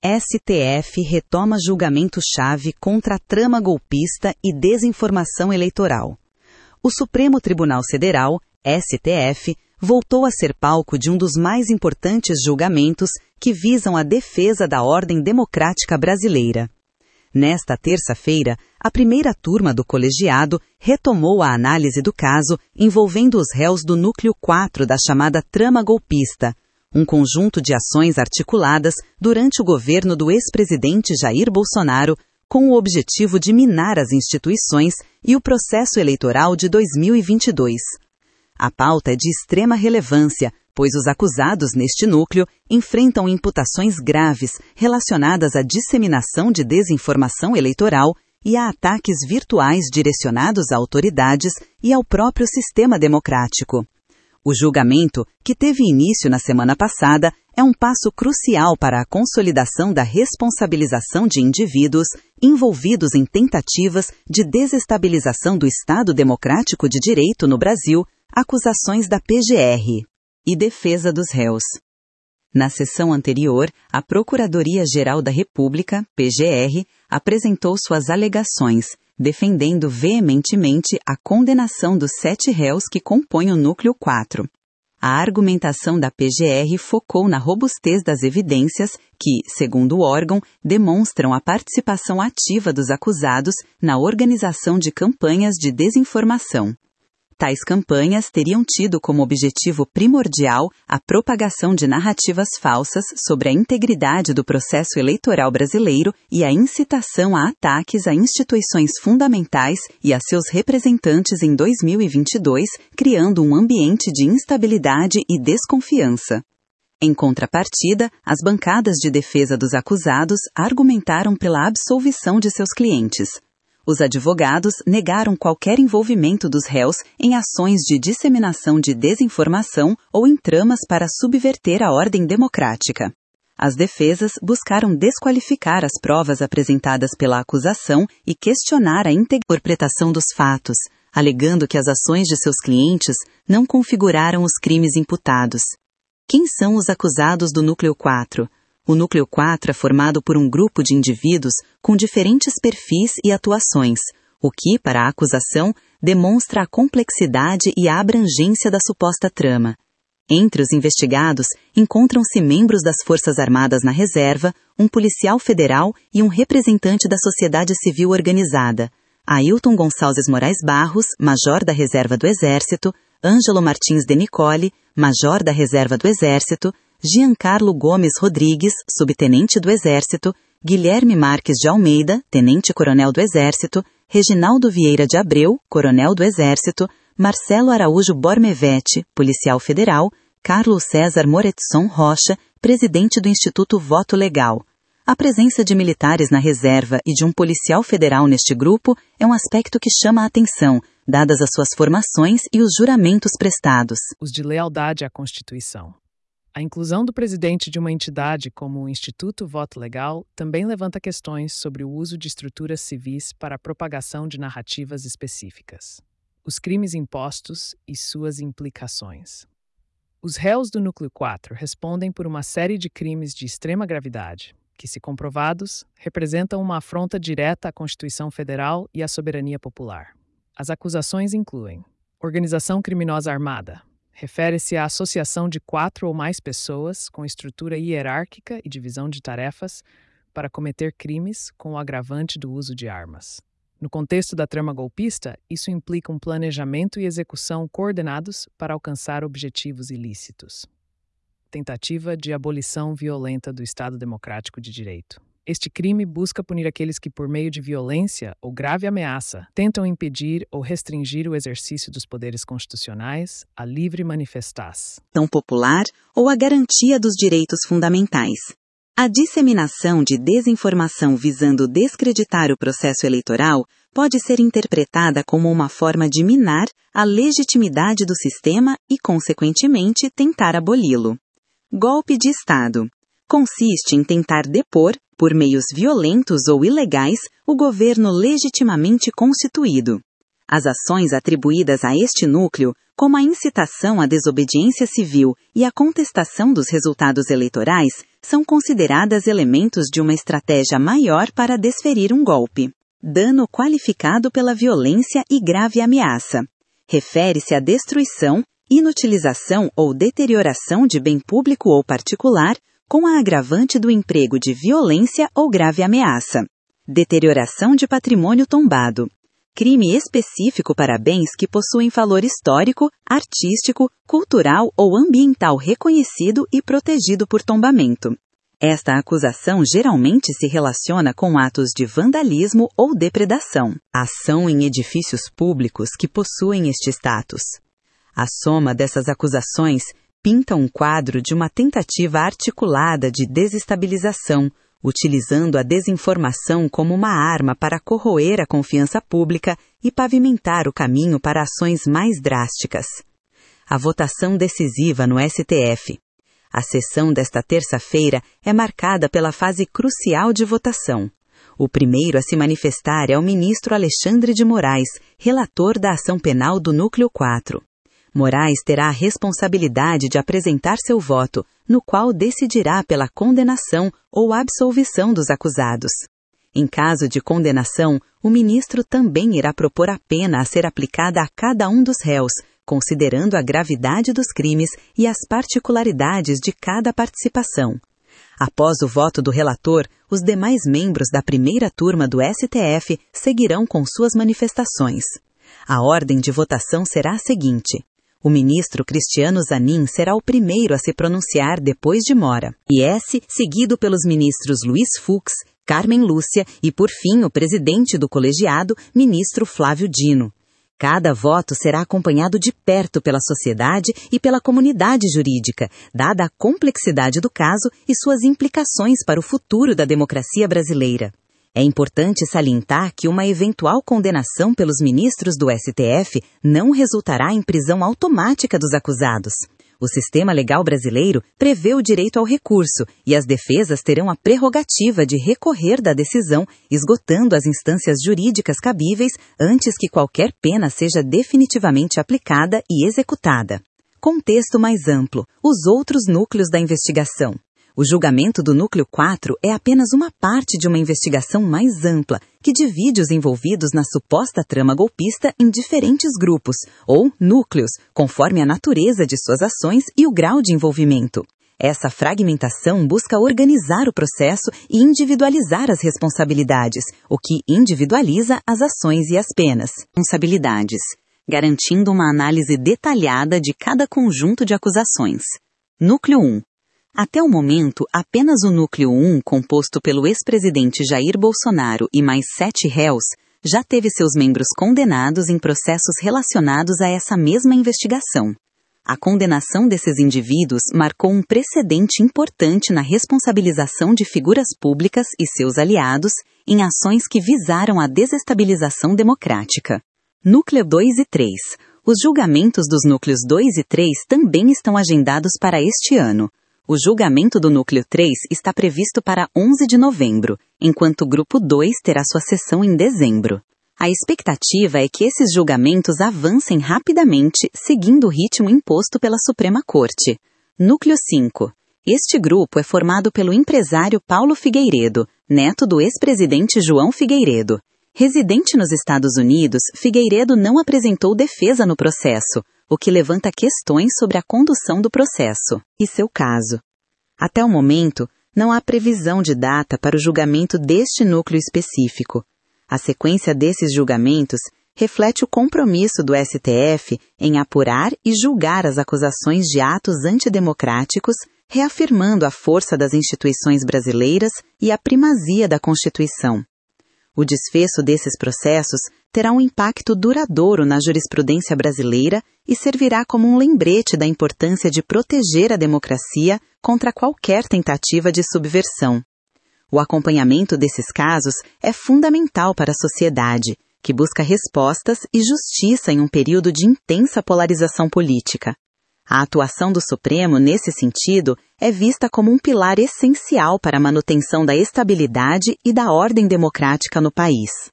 STF retoma julgamento-chave contra a trama golpista e desinformação eleitoral. O Supremo Tribunal Federal, STF, voltou a ser palco de um dos mais importantes julgamentos que visam a defesa da ordem democrática brasileira. Nesta terça-feira, a primeira turma do colegiado retomou a análise do caso envolvendo os réus do Núcleo 4 da chamada trama golpista, um conjunto de ações articuladas durante o governo do ex-presidente Jair Bolsonaro com o objetivo de minar as instituições e o processo eleitoral de 2022. A pauta é de extrema relevância, pois os acusados neste núcleo enfrentam imputações graves relacionadas à disseminação de desinformação eleitoral e a ataques virtuais direcionados a autoridades e ao próprio sistema democrático. O julgamento, que teve início na semana passada, é um passo crucial para a consolidação da responsabilização de indivíduos envolvidos em tentativas de desestabilização do Estado Democrático de Direito no Brasil, acusações da PGR e defesa dos réus. Na sessão anterior, a Procuradoria-Geral da República, PGR, apresentou suas alegações, defendendo veementemente a condenação dos 7 réus que compõem o Núcleo 4. A argumentação da PGR focou na robustez das evidências que, segundo o órgão, demonstram a participação ativa dos acusados na organização de campanhas de desinformação. Tais campanhas teriam tido como objetivo primordial a propagação de narrativas falsas sobre a integridade do processo eleitoral brasileiro e a incitação a ataques a instituições fundamentais e a seus representantes em 2022, criando um ambiente de instabilidade e desconfiança. Em contrapartida, as bancadas de defesa dos acusados argumentaram pela absolvição de seus clientes. Os advogados negaram qualquer envolvimento dos réus em ações de disseminação de desinformação ou em tramas para subverter a ordem democrática. As defesas buscaram desqualificar as provas apresentadas pela acusação e questionar a interpretação dos fatos, alegando que as ações de seus clientes não configuraram os crimes imputados. Quem são os acusados do Núcleo 4? O Núcleo 4 é formado por um grupo de indivíduos com diferentes perfis e atuações, o que, para a acusação, demonstra a complexidade e a abrangência da suposta trama. Entre os investigados, encontram-se membros das Forças Armadas na reserva, um policial federal e um representante da sociedade civil organizada, Ailton Gonçalves Moraes Barros, major da Reserva do Exército, Ângelo Martins de Nicole, major da Reserva do Exército, Giancarlo Gomes Rodrigues, subtenente do Exército, Guilherme Marques de Almeida, tenente-coronel do Exército, Reginaldo Vieira de Abreu, coronel do Exército, Marcelo Araújo Bormevete, policial federal, Carlos César Moretson Rocha, presidente do Instituto Voto Legal. A presença de militares na reserva e de um policial federal neste grupo é um aspecto que chama a atenção, dadas as suas formações e os juramentos prestados. Os de lealdade à Constituição. A inclusão do presidente de uma entidade como o Instituto Voto Legal também levanta questões sobre o uso de estruturas civis para a propagação de narrativas específicas. Os crimes impostos e suas implicações. Os réus do Núcleo 4 respondem por uma série de crimes de extrema gravidade, que, se comprovados, representam uma afronta direta à Constituição Federal e à soberania popular. As acusações incluem organização criminosa armada. Refere-se à associação de 4 ou mais pessoas com estrutura hierárquica e divisão de tarefas para cometer crimes com o agravante do uso de armas. No contexto da trama golpista, isso implica um planejamento e execução coordenados para alcançar objetivos ilícitos. Tentativa de abolição violenta do Estado Democrático de Direito. Este crime busca punir aqueles que, por meio de violência ou grave ameaça, tentam impedir ou restringir o exercício dos poderes constitucionais, a livre manifestar-se, popular ou a garantia dos direitos fundamentais. A disseminação de desinformação visando descreditar o processo eleitoral pode ser interpretada como uma forma de minar a legitimidade do sistema e, consequentemente, tentar aboli-lo. Golpe de Estado. Consiste em tentar depor, por meios violentos ou ilegais, o governo legitimamente constituído. As ações atribuídas a este núcleo, como a incitação à desobediência civil e a contestação dos resultados eleitorais, são consideradas elementos de uma estratégia maior para desferir um golpe. Dano qualificado pela violência e grave ameaça. Refere-se à destruição, inutilização ou deterioração de bem público ou particular, com a agravante do emprego de violência ou grave ameaça. Deterioração de patrimônio tombado. Crime específico para bens que possuem valor histórico, artístico, cultural ou ambiental reconhecido e protegido por tombamento. Esta acusação geralmente se relaciona com atos de vandalismo ou depredação. Ação em edifícios públicos que possuem este status. A soma dessas acusações pinta um quadro de uma tentativa articulada de desestabilização, utilizando a desinformação como uma arma para corroer a confiança pública e pavimentar o caminho para ações mais drásticas. A votação decisiva no STF. A sessão desta terça-feira é marcada pela fase crucial de votação. O primeiro a se manifestar é o ministro Alexandre de Moraes, relator da ação penal do Núcleo 4. Moraes terá a responsabilidade de apresentar seu voto, no qual decidirá pela condenação ou absolvição dos acusados. Em caso de condenação, o ministro também irá propor a pena a ser aplicada a cada um dos réus, considerando a gravidade dos crimes e as particularidades de cada participação. Após o voto do relator, os demais membros da primeira turma do STF seguirão com suas manifestações. A ordem de votação será a seguinte: o ministro Cristiano Zanin será o primeiro a se pronunciar depois de Mora, seguido pelos ministros Luiz Fux, Carmen Lúcia e, por fim, o presidente do colegiado, ministro Flávio Dino. Cada voto será acompanhado de perto pela sociedade e pela comunidade jurídica, dada a complexidade do caso e suas implicações para o futuro da democracia brasileira. É importante salientar que uma eventual condenação pelos ministros do STF não resultará em prisão automática dos acusados. O sistema legal brasileiro prevê o direito ao recurso e as defesas terão a prerrogativa de recorrer da decisão, esgotando as instâncias jurídicas cabíveis antes que qualquer pena seja definitivamente aplicada e executada. Contexto mais amplo: os outros núcleos da investigação. O julgamento do Núcleo 4 é apenas uma parte de uma investigação mais ampla, que divide os envolvidos na suposta trama golpista em diferentes grupos, ou núcleos, conforme a natureza de suas ações e o grau de envolvimento. Essa fragmentação busca organizar o processo e individualizar as responsabilidades, o que individualiza as ações e as penas. Responsabilidades, garantindo uma análise detalhada de cada conjunto de acusações. Núcleo 1. Até o momento, apenas o Núcleo 1, composto pelo ex-presidente Jair Bolsonaro e mais 7 réus, já teve seus membros condenados em processos relacionados a essa mesma investigação. A condenação desses indivíduos marcou um precedente importante na responsabilização de figuras públicas e seus aliados em ações que visaram a desestabilização democrática. Núcleo 2 e 3. Os julgamentos dos Núcleos 2 e 3 também estão agendados para este ano. O julgamento do Núcleo 3 está previsto para 11 de novembro, enquanto o Grupo 2 terá sua sessão em dezembro. A expectativa é que esses julgamentos avancem rapidamente, seguindo o ritmo imposto pela Suprema Corte. Núcleo 5. Este grupo é formado pelo empresário Paulo Figueiredo, neto do ex-presidente João Figueiredo. Residente nos Estados Unidos, Figueiredo não apresentou defesa no processo, o que levanta questões sobre a condução do processo e seu caso. Até o momento, não há previsão de data para o julgamento deste núcleo específico. A sequência desses julgamentos reflete o compromisso do STF em apurar e julgar as acusações de atos antidemocráticos, reafirmando a força das instituições brasileiras e a primazia da Constituição. O desfecho desses processos terá um impacto duradouro na jurisprudência brasileira e servirá como um lembrete da importância de proteger a democracia contra qualquer tentativa de subversão. O acompanhamento desses casos é fundamental para a sociedade, que busca respostas e justiça em um período de intensa polarização política. A atuação do Supremo, nesse sentido, é vista como um pilar essencial para a manutenção da estabilidade e da ordem democrática no país.